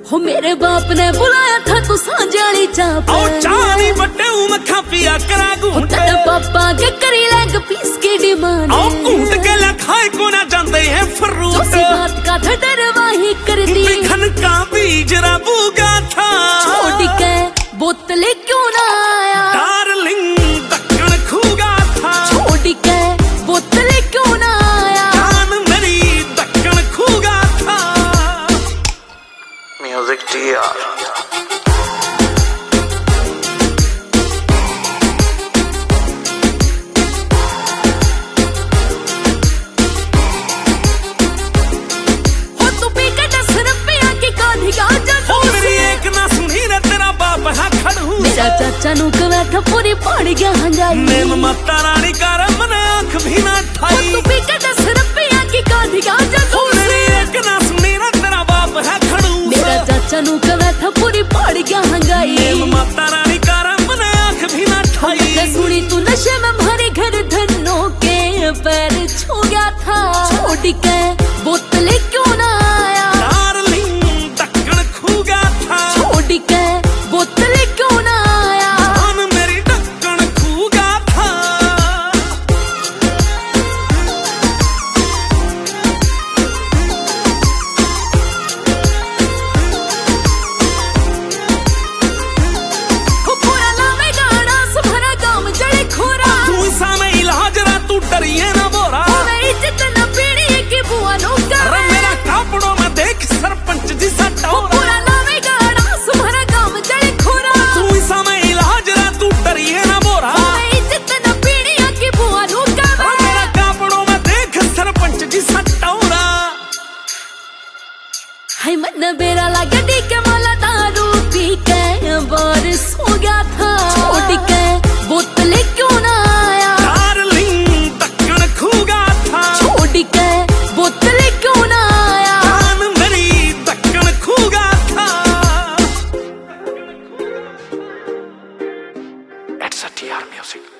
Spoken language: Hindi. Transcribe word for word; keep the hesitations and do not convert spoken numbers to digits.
हो मेरे बाप ने बुलाया था तू सांझाली चाप ओ चानी बट्टे मखा पिया करा घूंट तेरे पापा के करी लेग पीस की डिमांड ओ घूंट के ला खाए को ना जानते हैं फ्रूट जोसी बात का था डरवाही कर दी बिखन का बीज रबूगा था छोड़ के बोतले क्यों ना आया डार्लिंग दक्कन खूगा था छोड़ के बोतले क्यों ना आया जान मेरी दक्कन खूगा था म्यूजिक टीआर चाचा नु बैठा पूरी पड़ गया हंगाई मेन माता रानी कर मन आंख भी ना ठाई तू भी के दस रुपया की काधी गा जदू मेरी एक ना सुनी ना तेरा बाप है खड़ू मेरा चाचा नु बैठा पूरी पड़ गया हंगाई मेन माता रानी कर मन आंख भी ना ठाई सुनी तू नशे में भरे घर धनों के पैर छू गया था छोड़ के बोतले क्यों ना आया डार्लिंग दक्कन खूगा था छोड़ के बोतले क्यों ना हाय मन बेरा लगा डी के माला दारू पी के बारिश हो गया था छोड़ के बोतले क्यों ना आया डार्लिंग दक्कन खूगा था छोड़ के बोतले क्यों ना आया जान मेरी दक्कन खूगा था It's a T R music.